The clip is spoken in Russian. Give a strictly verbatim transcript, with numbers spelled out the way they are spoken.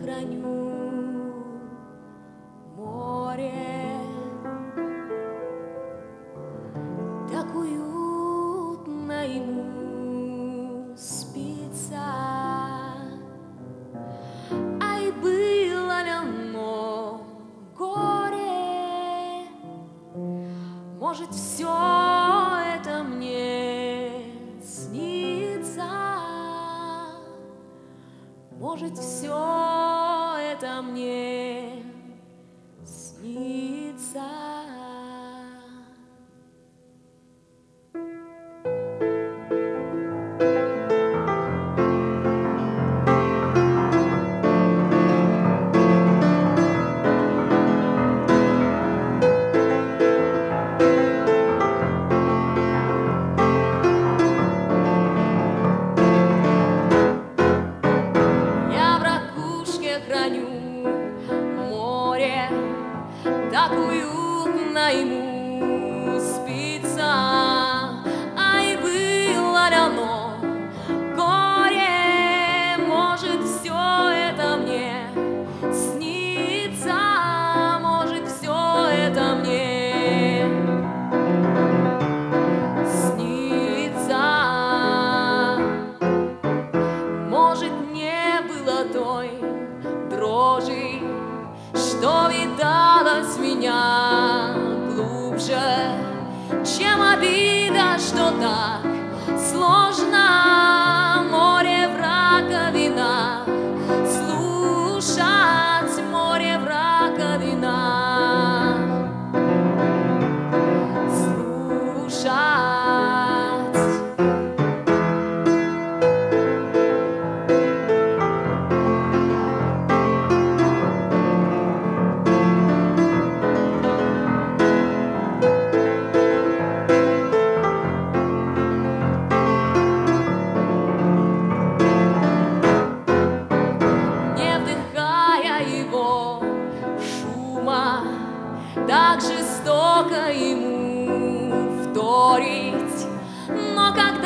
храню море, так уютно ему спится. Ай, было ли оно горе, может, все это мне снится, может, все это мне снится. Храню море, так уютно ему спится. Ай, было ли оно горе, может, все это мне снится, может, все это мне снится. Может, не было той дрожи, что видалось меня глубже, чем обида, что так сложно море в раковинах слушать, море в раковинах слушать. Так жестоко ему вторить, но когда